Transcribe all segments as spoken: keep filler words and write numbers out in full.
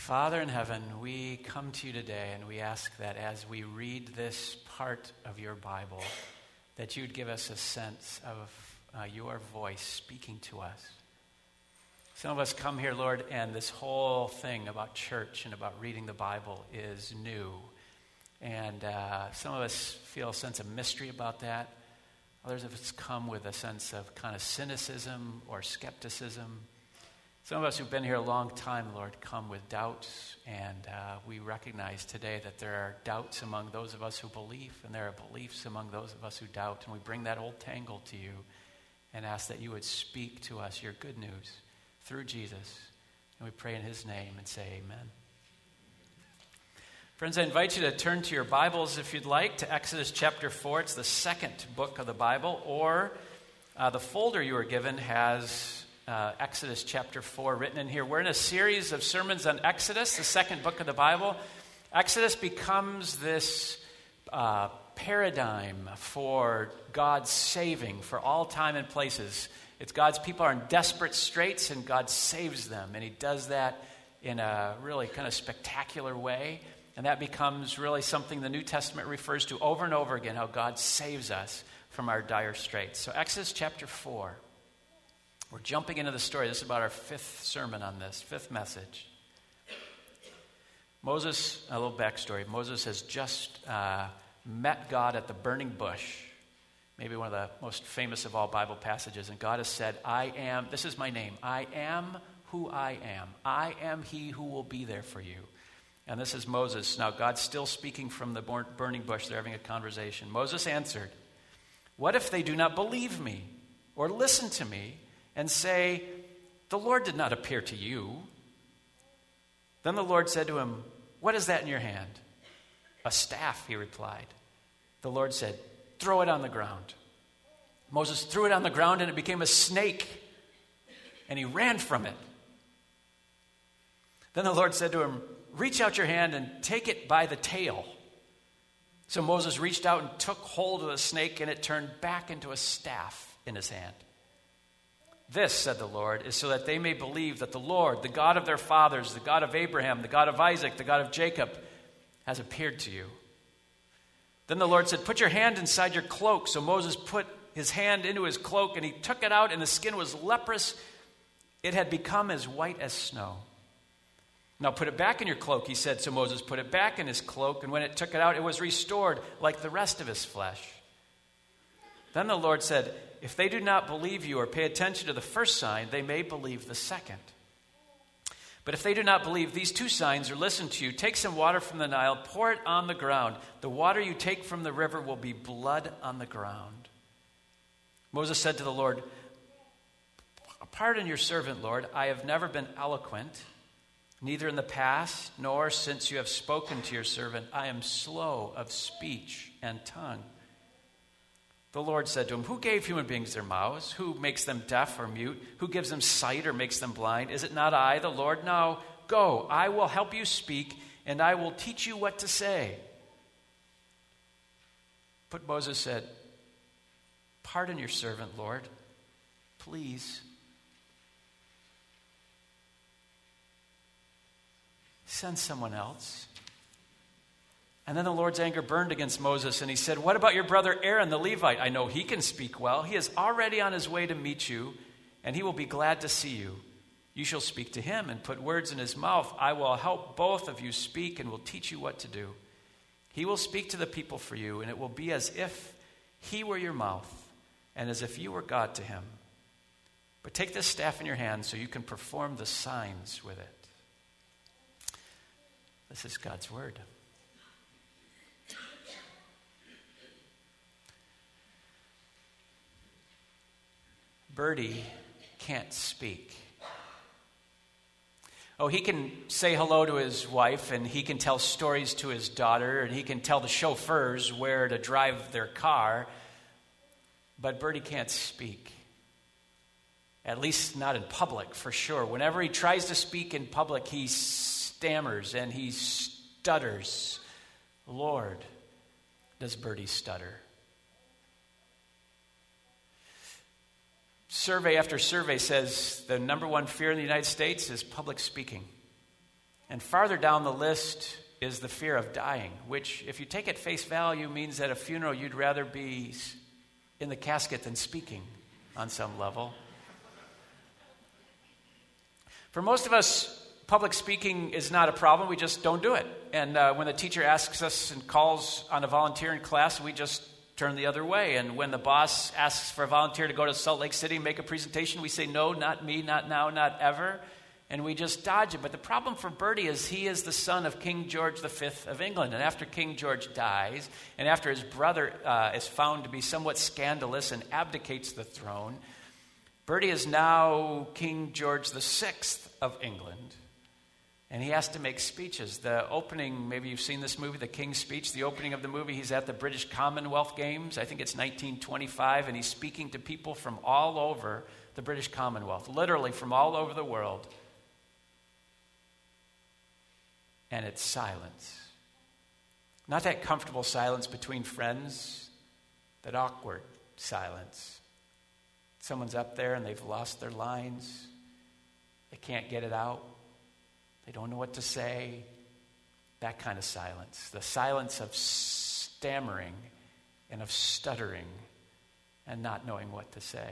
Father in heaven, we come to you today and we ask that as we read this part of your Bible, that you'd give us a sense of uh, your voice speaking to us. Some of us come here, Lord, and this whole thing about church and about reading the Bible is new. And uh, some of us feel a sense of mystery about that. Others of us come with a sense of kind of cynicism or skepticism. Some of us who've been here a long time, Lord, come with doubts, and uh, we recognize today that there are doubts among those of us who believe, and there are beliefs among those of us who doubt, and we bring that whole tangle to you and ask that you would speak to us your good news through Jesus, and we pray in his name and say amen. Friends, I invite you to turn to your Bibles, if you'd like, to Exodus chapter four. It's the second book of the Bible, or uh, the folder you were given has Uh, Exodus chapter four written in here. We're in a series of sermons on Exodus, the second book of the Bible. Exodus becomes this uh, paradigm for God's saving for all time and places. It's God's people are in desperate straits and God saves them. And he does that in a really kind of spectacular way. And that becomes really something the New Testament refers to over and over again, how God saves us from our dire straits. So Exodus chapter four. We're jumping into the story. This is about our fifth sermon on this, fifth message. Moses, a little backstory. Moses has just uh, met God at the burning bush, maybe one of the most famous of all Bible passages. And God has said, I am, this is my name, I am who I am. I am he who will be there for you. And this is Moses. Now, God's still speaking from the burning bush. They're having a conversation. Moses answered, what if they do not believe me or listen to me and say, the Lord did not appear to you? Then the Lord said to him, what is that in your hand? A staff, he replied. The Lord said, throw it on the ground. Moses threw it on the ground and it became a snake, and he ran from it. Then the Lord said to him, reach out your hand and take it by the tail. So Moses reached out and took hold of the snake, and it turned back into a staff in his hand. This, said the Lord, is so that they may believe that the Lord, the God of their fathers, the God of Abraham, the God of Isaac, the God of Jacob, has appeared to you. Then the Lord said, put your hand inside your cloak. So Moses put his hand into his cloak, and he took it out, and the skin was leprous. It had become as white as snow. Now put it back in your cloak, he said. So Moses put it back in his cloak, and when it took it out, it was restored like the rest of his flesh. Then the Lord said, if they do not believe you or pay attention to the first sign, they may believe the second. But if they do not believe these two signs or listen to you, take some water from the Nile, pour it on the ground. The water you take from the river will be blood on the ground. Moses said to the Lord, pardon your servant, Lord. I have never been eloquent, neither in the past nor since you have spoken to your servant. I am slow of speech and tongue. The Lord said to him, who gave human beings their mouths? Who makes them deaf or mute? Who gives them sight or makes them blind? Is it not I, the Lord? Now go, I will help you speak, and I will teach you what to say. But Moses said, pardon your servant, Lord, please. Send someone else. And then the Lord's anger burned against Moses, and he said, what about your brother Aaron the Levite? I know he can speak well. He is already on his way to meet you, and he will be glad to see you. You shall speak to him and put words in his mouth. I will help both of you speak and will teach you what to do. He will speak to the people for you, and it will be as if he were your mouth and as if you were God to him. But take this staff in your hand so you can perform the signs with it. This is God's word. Birdie can't speak. Oh, he can say hello to his wife, and he can tell stories to his daughter, and he can tell the chauffeurs where to drive their car, but Birdie can't speak. At least not in public, for sure. Whenever he tries to speak in public, he stammers and he stutters. Lord, does Birdie stutter? Survey after survey says the number one fear in the United States is public speaking. And farther down the list is the fear of dying, which, if you take at face value, means that at a funeral you'd rather be in the casket than speaking on some level. For most of us, public speaking is not a problem. We just don't do it. And uh, when the teacher asks us and calls on a volunteer in class, we just turn the other way. And when the boss asks for a volunteer to go to Salt Lake City and make a presentation, we say, no, not me, not now, not ever. And we just dodge it. But the problem for Bertie is he is the son of King George the Fifth of England. And after King George dies, and after his brother uh, is found to be somewhat scandalous and abdicates the throne, Bertie is now King George the Sixth of England. And he has to make speeches. The opening, maybe you've seen this movie, The King's Speech. The opening of the movie, he's at the British Commonwealth Games. I think it's nineteen twenty-five, and he's speaking to people from all over the British Commonwealth, literally from all over the world. And it's silence. Not that comfortable silence between friends, that awkward silence. Someone's up there and they've lost their lines. They can't get it out. They don't know what to say. That kind of silence. The silence of stammering and of stuttering and not knowing what to say.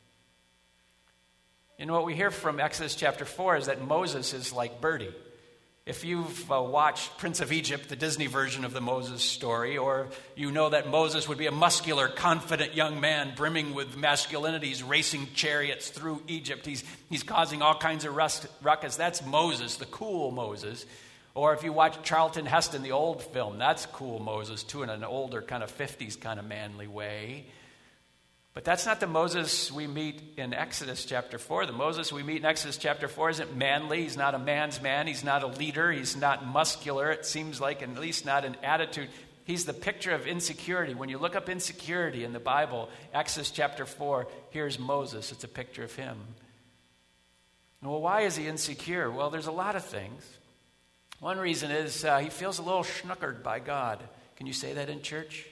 You know, what we hear from Exodus chapter four is that Moses is like Bertie. If you've uh, watched Prince of Egypt, the Disney version of the Moses story, or you know that Moses would be a muscular, confident young man brimming with masculinity, he's racing chariots through Egypt, he's, he's causing all kinds of rust, ruckus, that's Moses, the cool Moses. Or if you watch Charlton Heston, the old film, that's cool Moses too, in an older kind of fifties kind of manly way. But that's not the Moses we meet in Exodus chapter four. The Moses we meet in Exodus chapter four isn't manly. He's not a man's man. He's not a leader. He's not muscular, it seems like, and at least not an attitude. He's the picture of insecurity. When you look up insecurity in the Bible, Exodus chapter four, here's Moses. It's a picture of him. Well, why is he insecure? Well, there's a lot of things. One reason is uh, he feels a little schnookered by God. Can you say that in church?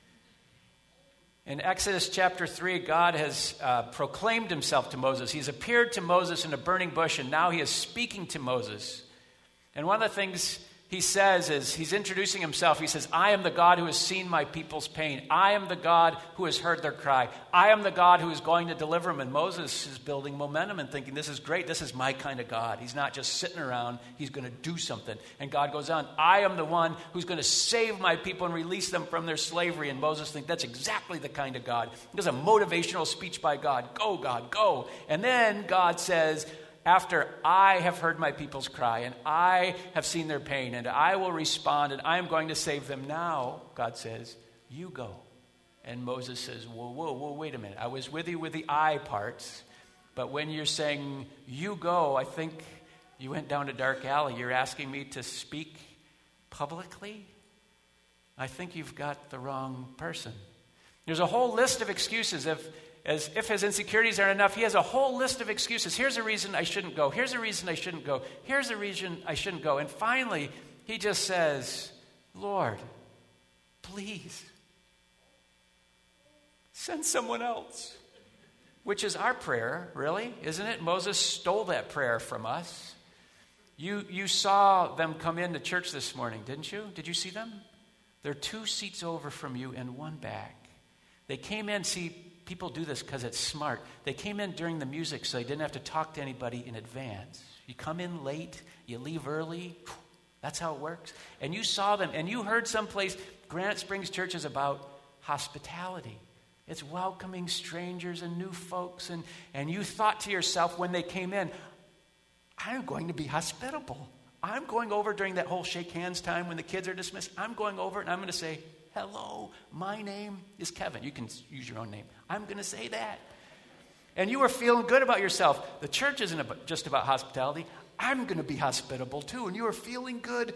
In Exodus chapter three, God has uh, proclaimed himself to Moses. He's appeared to Moses in a burning bush, and now he is speaking to Moses. And one of the things he says is, he's introducing himself. He says, I am the God who has seen my people's pain. I am the God who has heard their cry. I am the God who is going to deliver them. And Moses is building momentum and thinking, this is great. This is my kind of God. He's not just sitting around. He's going to do something. And God goes on, I am the one who's going to save my people and release them from their slavery. And Moses thinks, that's exactly the kind of God. There's a motivational speech by God. Go, God, go. And then God says, after I have heard my people's cry and I have seen their pain and I will respond and I am going to save them now, God says, you go. And Moses says, whoa, whoa, whoa, wait a minute. I was with you with the I parts, but when you're saying you go, I think you went down a dark alley. You're asking me to speak publicly? I think you've got the wrong person. There's a whole list of excuses. If As if his insecurities aren't enough, he has a whole list of excuses. Here's a reason I shouldn't go. Here's a reason I shouldn't go. Here's a reason I shouldn't go. And finally, he just says, Lord, please, send someone else. Which is our prayer, really, isn't it? Moses stole that prayer from us. You, you saw them come into church this morning, didn't you? Did you see them? They're two seats over from you and one back. They came in, see, people do this because it's smart. They came in during the music so they didn't have to talk to anybody in advance. You come in late, you leave early. That's how it works. And you saw them, and you heard someplace, Granite Springs Church is about hospitality. It's welcoming strangers and new folks. And, and you thought to yourself when they came in, I'm going to be hospitable. I'm going over during that whole shake hands time when the kids are dismissed. I'm going over and I'm going to say, hello, my name is Kevin. You can use your own name. I'm going to say that. And you were feeling good about yourself. The church isn't about, just about hospitality. I'm going to be hospitable too. And you were feeling good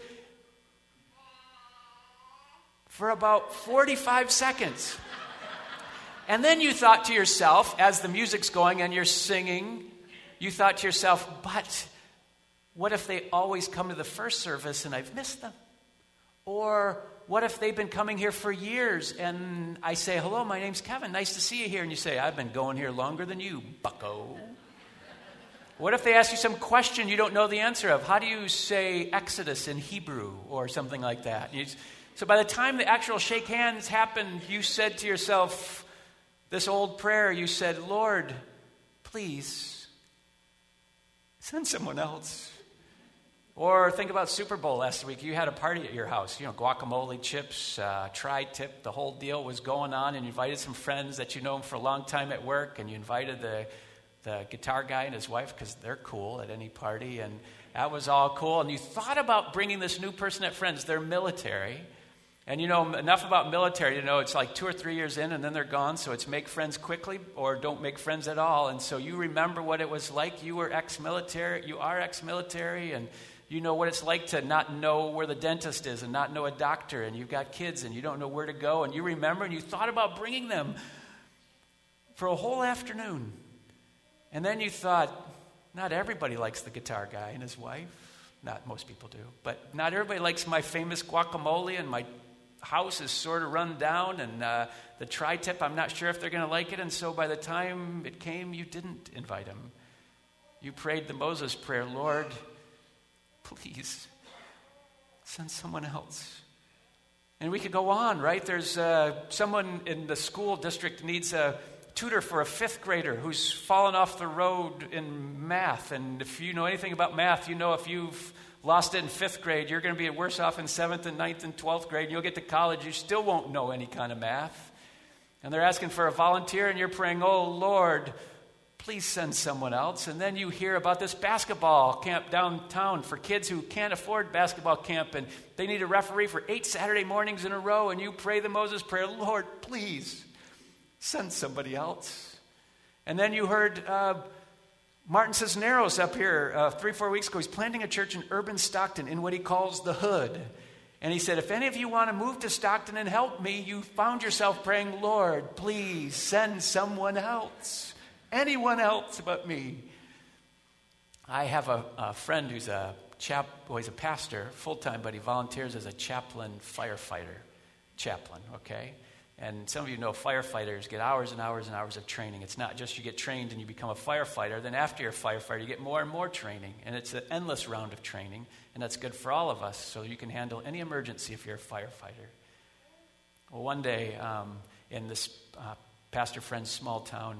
for about forty-five seconds. And then you thought to yourself, as the music's going and you're singing, you thought to yourself, but what if they always come to the first service and I've missed them? Or what if they've been coming here for years and I say, hello, my name's Kevin. Nice to see you here. And you say, I've been going here longer than you, bucko. What if they ask you some question you don't know the answer of? How do you say Exodus in Hebrew or something like that? You, so by the time the actual shake hands happened, you said to yourself this old prayer. You said, Lord, please send someone else. Or think about Super Bowl last week. You had a party at your house. You know, guacamole, chips, uh, tri-tip, the whole deal was going on. And you invited some friends that you know for a long time at work. And you invited the the guitar guy and his wife because they're cool at any party. And that was all cool. And you thought about bringing this new person at Friends. They're military. And you know enough about military to know it's like two or three years in and then they're gone. So it's make friends quickly or don't make friends at all. And so you remember what it was like. You were ex-military. You are ex-military. And you know what it's like to not know where the dentist is and not know a doctor. And you've got kids and you don't know where to go. And you remember and you thought about bringing them for a whole afternoon. And then you thought, not everybody likes the guitar guy and his wife. Not most people do. But not everybody likes my famous guacamole, and my house is sort of run down, and uh, the tri-tip, I'm not sure if they're going to like it. And so by the time it came, you didn't invite him. You prayed the Moses prayer, Lord, please send someone else. And we could go on, right? There's uh, someone in the school district needs a tutor for a fifth grader who's fallen off the road in math. And if you know anything about math, you know if you've lost it in fifth grade, you're going to be worse off in seventh and ninth and twelfth grade. And you'll get to college, you still won't know any kind of math. And they're asking for a volunteer, and you're praying, oh, Lord, please send someone else. And then you hear about this basketball camp downtown for kids who can't afford basketball camp, and they need a referee for eight Saturday mornings in a row, and you pray the Moses prayer, Lord, please send somebody else. And then you heard uh, Martin Cisneros up here uh, three, four weeks ago. He's planting a church in urban Stockton in what he calls the hood. And he said, if any of you want to move to Stockton and help me, you found yourself praying, Lord, please send someone else. Anyone else but me. I have a, a friend who's a chap, well, he's a pastor full-time, but he volunteers as a chaplain firefighter. Chaplain, okay? And some of you know firefighters get hours and hours and hours of training. It's not just you get trained and you become a firefighter. Then after you're a firefighter, you get more and more training. And it's an endless round of training. And that's good for all of us, so you can handle any emergency if you're a firefighter. Well, one day um, in this uh, pastor friend's small town,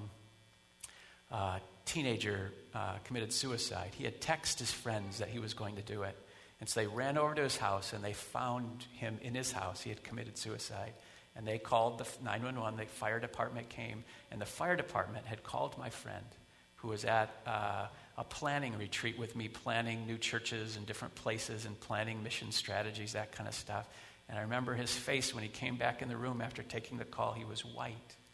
a uh, teenager uh, committed suicide. He had texted his friends that he was going to do it. And so they ran over to his house, and they found him in his house. He had committed suicide. And they called the nine one one, the fire department came, and the fire department had called my friend who was at uh, a planning retreat with me, planning new churches in different places and planning mission strategies, that kind of stuff. And I remember his face when he came back in the room after taking the call. He was white.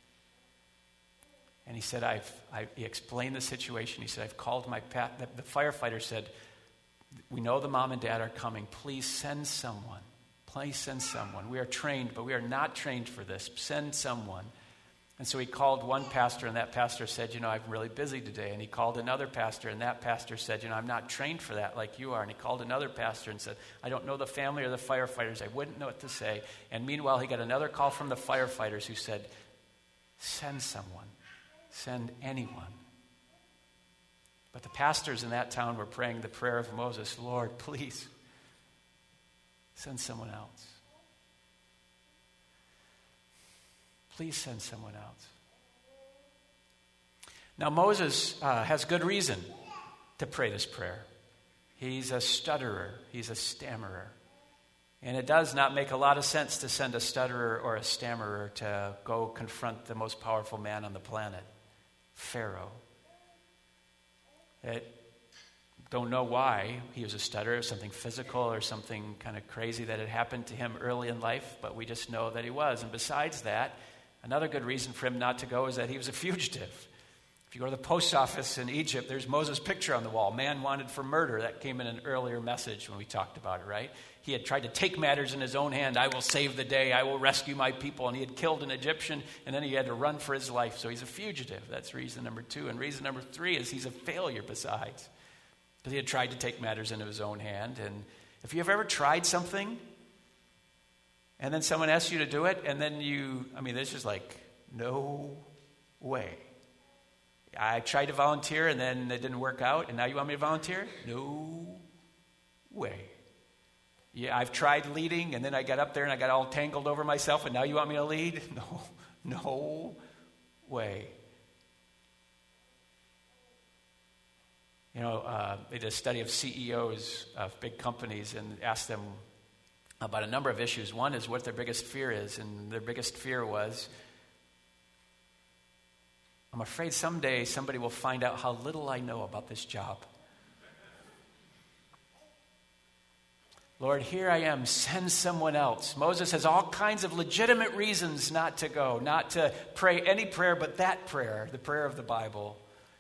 And he said, I've, I, he explained the situation. He said, I've called my, pat. The, the firefighter said, we know the mom and dad are coming. Please send someone. Please send someone. We are trained, but we are not trained for this. Send someone. And so he called one pastor, and that pastor said, you know, I'm really busy today. And he called another pastor, and that pastor said, you know, I'm not trained for that like you are. And he called another pastor and said, I don't know the family or the firefighters. I wouldn't know what to say. And meanwhile, he got another call from the firefighters who said, send someone. Send anyone. But the pastors in that town were praying the prayer of Moses, Lord, please send someone else. Please send someone else. Now, Moses uh, has good reason to pray this prayer. He's a stutterer. He's a stammerer. And it does not make a lot of sense to send a stutterer or a stammerer to go confront the most powerful man on the planet, Pharaoh. It Don't know why he was a stutterer, something physical or something kind of crazy that had happened to him early in life, but we just know that he was. And besides that, another good reason for him not to go is that he was a fugitive. If you go to the post office in Egypt, there's Moses' picture on the wall, man wanted for murder. That came in an earlier message when we talked about it, right? He had tried to take matters in his own hand. I will save the day. I will rescue my people. And he had killed an Egyptian, and then he had to run for his life. So he's a fugitive. That's reason number two. And reason number three is he's a failure besides. Because he had tried to take matters into his own hand. And if you've ever tried something, and then someone asks you to do it, and then you, I mean, there's just like, no way. I tried to volunteer and then it didn't work out, and now you want me to volunteer? No way. Yeah, I've tried leading, and then I got up there and I got all tangled over myself, and now you want me to lead? No, no way. You know, uh, they did a study of C E Os of big companies and asked them about a number of issues. One is what their biggest fear is, and their biggest fear was, I'm afraid someday somebody will find out how little I know about this job. Lord, here I am, send someone else. Moses has all kinds of legitimate reasons not to go, not to pray any prayer but that prayer, the prayer of the Bible.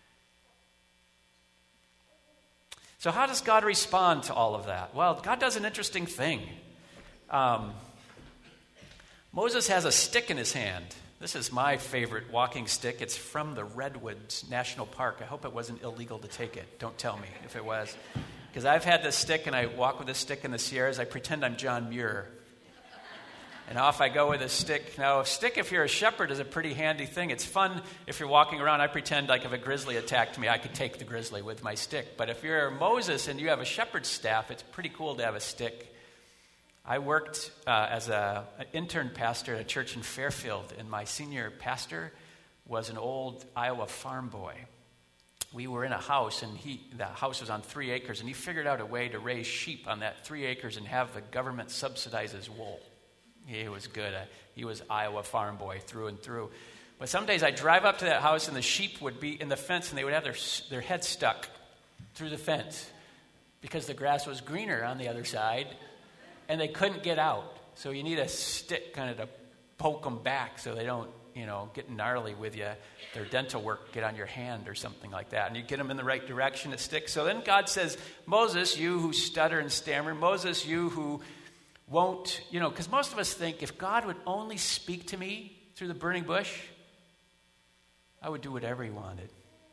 So how does God respond to all of that? Well, God does an interesting thing. Um, Moses has a stick in his hand. This is my favorite walking stick. It's from the Redwoods National Park. I hope it wasn't illegal to take it. Don't tell me if it was. Because I've had this stick, and I walk with this stick in the Sierras. I pretend I'm John Muir. And off I go with a stick. Now, a stick, if you're a shepherd, is a pretty handy thing. It's fun if you're walking around. I pretend like if a grizzly attacked me, I could take the grizzly with my stick. But if you're Moses and you have a shepherd's staff, it's pretty cool to have a stick. I worked uh, as a, an intern pastor at a church in Fairfield, and my senior pastor was an old Iowa farm boy. We were in a house, and he the house was on three acres, and he figured out a way to raise sheep on that three acres and have the government subsidize his wool. He was good. Uh, he was Iowa farm boy through and through. But some days I'd drive up to that house, and the sheep would be in the fence, and they would have their their heads stuck through the fence because the grass was greener on the other side, and they couldn't get out. So you need a stick kind of to poke them back so they don't, you know, get gnarly with you. Their dental work get on your hand or something like that. And you get them in the right direction, it sticks. So then God says, Moses, you who stutter and stammer, Moses, you who won't, you know, because most of us think if God would only speak to me through the burning bush, I would do whatever he wanted.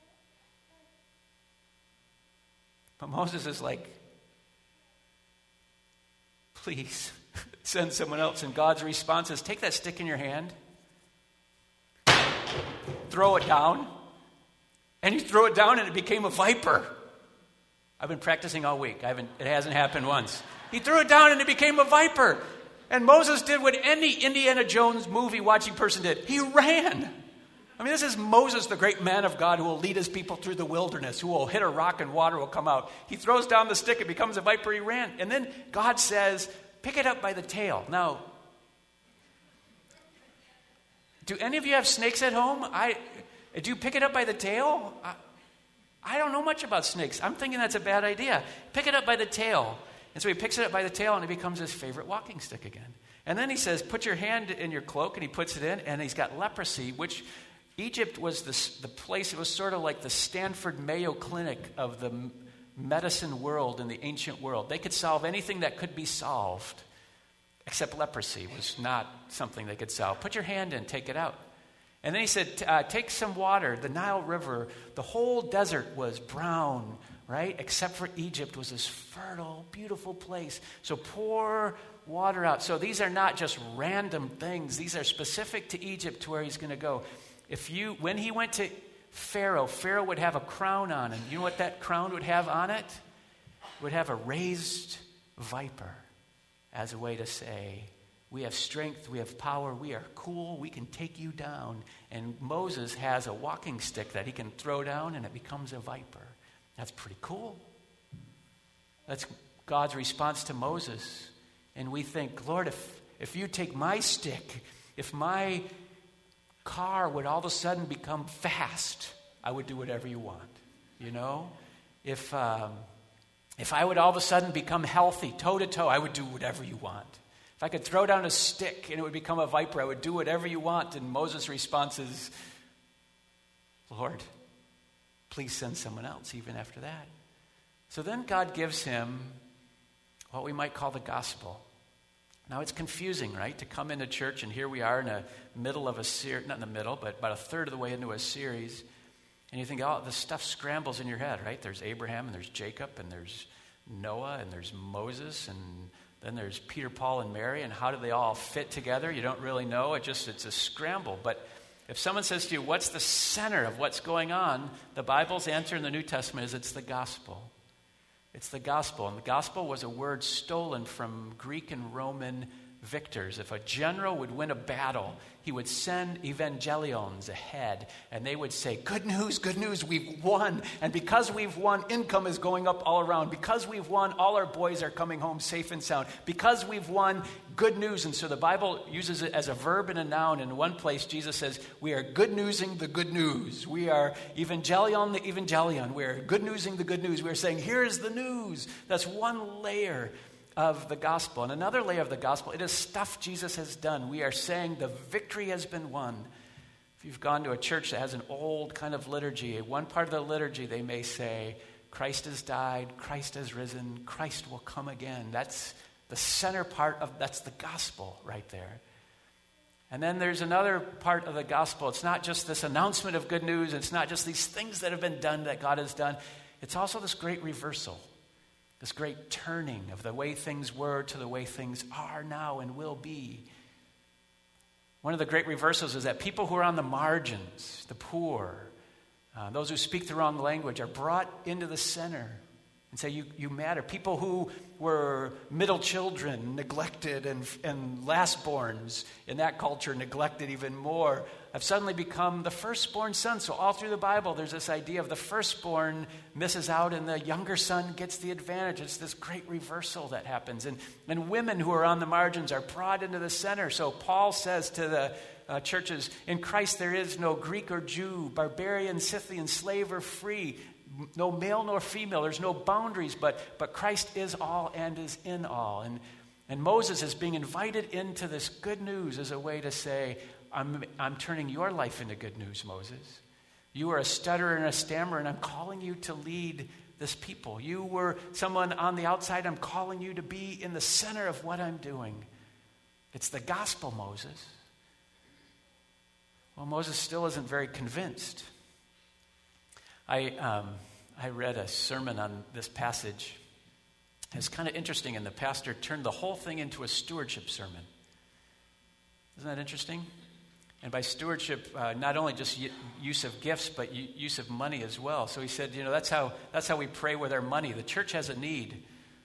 But Moses is like, please send someone else. And God's response is, take that stick in your hand, throw it down, and you throw it down and it became a viper. I've been practicing all week. I haven't. It hasn't happened once. He threw it down and it became a viper. And Moses did what any Indiana Jones movie watching person did. He ran. I mean, this is Moses, the great man of God who will lead his people through the wilderness, who will hit a rock and water will come out. He throws down the stick, it becomes a viper, he ran. And then God says, pick it up by the tail. Now, do any of you have snakes at home? I do you pick it up by the tail? I, I don't know much about snakes. I'm thinking that's a bad idea. Pick it up by the tail. And so he picks it up by the tail, and it becomes his favorite walking stick again. And then he says, put your hand in your cloak, and he puts it in, and he's got leprosy, which Egypt was the, the place, it was sort of like the Stanford Mayo Clinic of the medicine world in the ancient world. They could solve anything that could be solved, except leprosy was not something they could solve. Put your hand in, take it out. And then he said, uh, take some water. The Nile River, the whole desert was brown, right? Except for Egypt was this fertile, beautiful place. So pour water out. So these are not just random things. These are specific to Egypt, to where he's going to go. If you, when he went to Pharaoh, Pharaoh would have a crown on him. You know what that crown would have on it? It would have a raised viper as a way to say, we have strength, we have power, we are cool, we can take you down. And Moses has a walking stick that he can throw down and it becomes a viper. That's pretty cool. That's God's response to Moses. And we think, Lord, if, if you take my stick, if my car would all of a sudden become fast, I would do whatever you want. You know? If, um, if I would all of a sudden become healthy, toe to toe, I would do whatever you want. If I could throw down a stick and it would become a viper, I would do whatever you want. And Moses' response is, Lord, please send someone else even after that. So then God gives him what we might call the gospel. Now it's confusing, right? To come into church and here we are in the middle of a series, not in the middle, but about a third of the way into a series. And you think, oh, the stuff scrambles in your head, right? There's Abraham and there's Jacob and there's Noah and there's Moses and then there's Peter, Paul, and Mary, and how do they all fit together? You don't really know. It just, it's a scramble. But If someone says to you, what's the center of what's going on? The Bible's answer in the New Testament is it's the gospel. It's the gospel. And the gospel was a word stolen from Greek and Roman victors. If a general would win a battle, he would send evangelions ahead, and they would say, good news, good news, we've won. And because we've won, income is going up all around. Because we've won, all our boys are coming home safe and sound. Because we've won, good news. And so the Bible uses it as a verb and a noun. In one place, Jesus says, we are good newsing the good news. We are evangelion the evangelion. We are good newsing the good news. We are saying, here's the news. That's one layer of the gospel. And another layer of the gospel, it is stuff Jesus has done. We are saying the victory has been won. If you've gone to a church that has an old kind of liturgy, one part of the liturgy they may say, Christ has died, Christ has risen, Christ will come again. That's the center part of, that's the gospel right there. And then there's another part of the gospel. It's not just this announcement of good news. It's not just these things that have been done that God has done. It's also this great reversal. This great turning of the way things were to the way things are now and will be. One of the great reversals is that people who are on the margins, the poor, uh, those who speak the wrong language, are brought into the center and say, you, you matter. People who were middle children, neglected, and, and lastborns in that culture, neglected even more, have suddenly become the firstborn son. So all through the Bible, there's this idea of the firstborn misses out and the younger son gets the advantage. It's this great reversal that happens. And, and women who are on the margins are brought into the center. So Paul says to the uh, churches, in Christ there is no Greek or Jew, barbarian, Scythian, slave or free, no male nor female. There's no boundaries, but, but Christ is all and is in all. And, and Moses is being invited into this good news as a way to say, I'm, I'm turning your life into good news, Moses. You are a stutterer and a stammerer, and I'm calling you to lead this people. You were someone on the outside. I'm calling you to be in the center of what I'm doing. It's the gospel, Moses. Well, Moses still isn't very convinced. I, um, I read a sermon on this passage. It's kind of interesting, and the pastor turned the whole thing into a stewardship sermon. Isn't that interesting? And by stewardship, uh, not only just y- use of gifts, but y- use of money as well. So he said, you know, that's how that's how we pray with our money. The church has a need.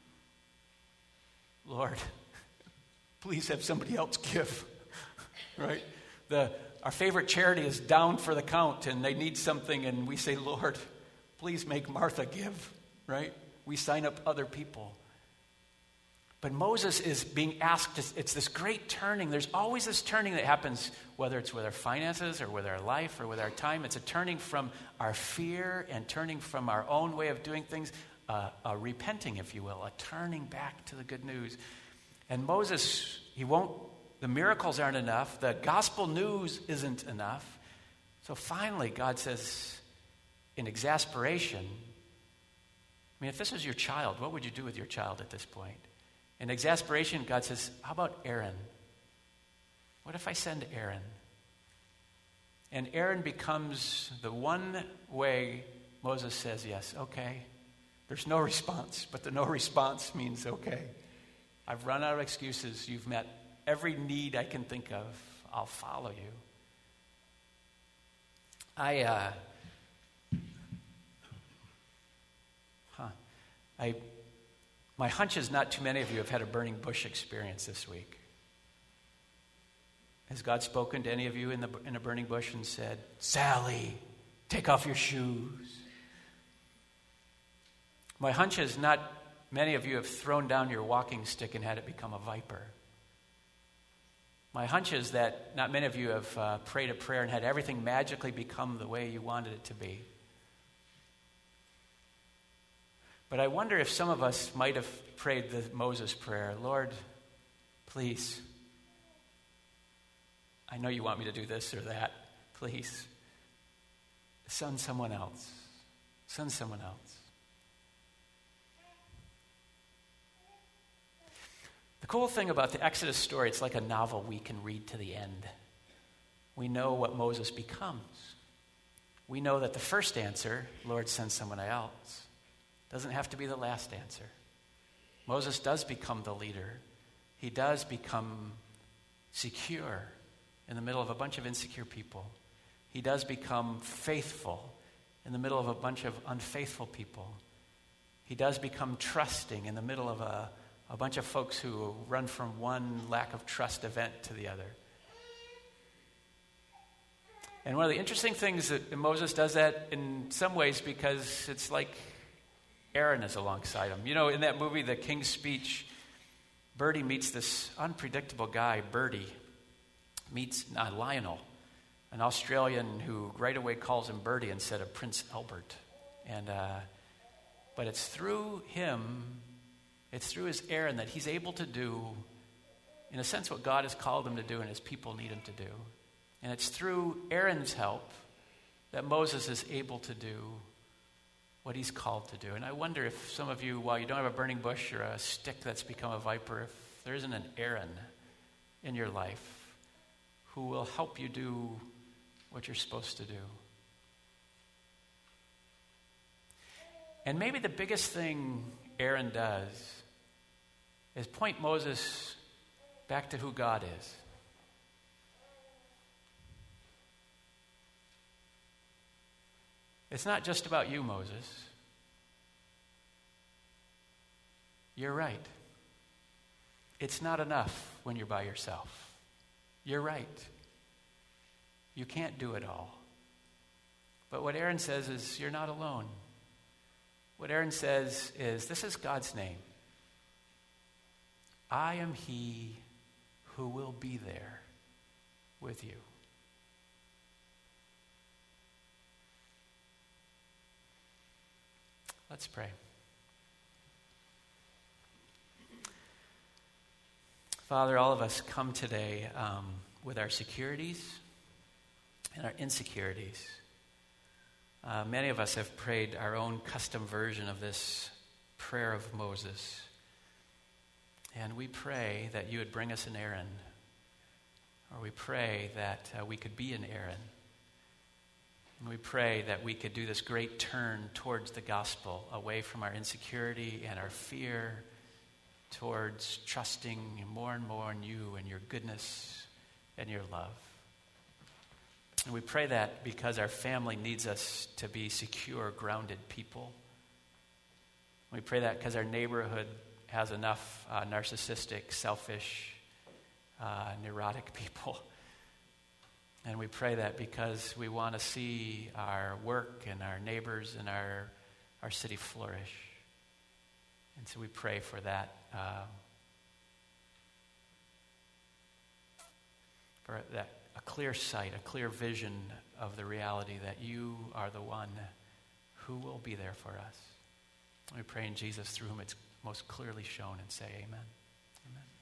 Lord, please have somebody else give, right? The our favorite charity is down for the count, and they need something, and we say, Lord, please make Martha give, right? We sign up other people. But Moses is being asked, to, it's this great turning. There's always this turning that happens, whether it's with our finances or with our life or with our time. It's a turning from our fear and turning from our own way of doing things, uh, a repenting, if you will, a turning back to the good news. And Moses, he won't, the miracles aren't enough. The gospel news isn't enough. So finally, God says, in exasperation, I mean, if this was your child, what would you do with your child at this point? In exasperation, God says, how about Aaron? What if I send Aaron? And Aaron becomes the one way Moses says, yes, okay. There's no response, but the no response means okay. I've run out of excuses. You've met every need I can think of. I'll follow you. I, uh, huh, I... My hunch is not too many of you have had a burning bush experience this week. Has God spoken to any of you in, the, in a burning bush and said, Sally, take off your shoes? My hunch is not many of you have thrown down your walking stick and had it become a viper. My hunch is that not many of you have uh, prayed a prayer and had everything magically become the way you wanted it to be. But I wonder if some of us might have prayed the Moses prayer, Lord, please, I know you want me to do this or that. Please, send someone else. Send someone else. The cool thing about the Exodus story, it's like a novel we can read to the end. We know what Moses becomes. We know that the first answer, Lord, send someone else, doesn't have to be the last answer. Moses does become the leader. He does become secure in the middle of a bunch of insecure people. He does become faithful in the middle of a bunch of unfaithful people. He does become trusting in the middle of a, a bunch of folks who run from one lack of trust event to the other. And one of the interesting things that Moses does that in some ways because it's like Aaron is alongside him. You know, in that movie, The King's Speech, Birdie meets this unpredictable guy, Birdie, meets uh, Lionel, an Australian who right away calls him Birdie instead of Prince Albert. And uh, but it's through him, it's through his Aaron that he's able to do, in a sense, what God has called him to do and his people need him to do. And it's through Aaron's help that Moses is able to do what he's called to do. And I wonder if some of you, while you don't have a burning bush or a stick that's become a viper, if there isn't an Aaron in your life who will help you do what you're supposed to do. And maybe the biggest thing Aaron does is point Moses back to who God is. It's not just about you, Moses. You're right. It's not enough when you're by yourself. You're right. You can't do it all. But what Aaron says is, you're not alone. What Aaron says is, this is God's name. I am he who will be there with you. Let's pray. Father, all of us come today um, with our securities and our insecurities. Uh, many of us have prayed our own custom version of this prayer of Moses. And we pray that you would bring us an Aaron, or we pray that uh, we could be an Aaron. And we pray that we could do this great turn towards the gospel, away from our insecurity and our fear, towards trusting more and more in you and your goodness and your love. And we pray that because our family needs us to be secure, grounded people. We pray that because our neighborhood has enough uh, narcissistic, selfish, uh, neurotic people. And we pray that because we want to see our work and our neighbors and our, our city flourish. And so we pray for that, uh, for that a clear sight, a clear vision of the reality that you are the one who will be there for us. We pray in Jesus, through whom it's most clearly shown, and say amen. Amen.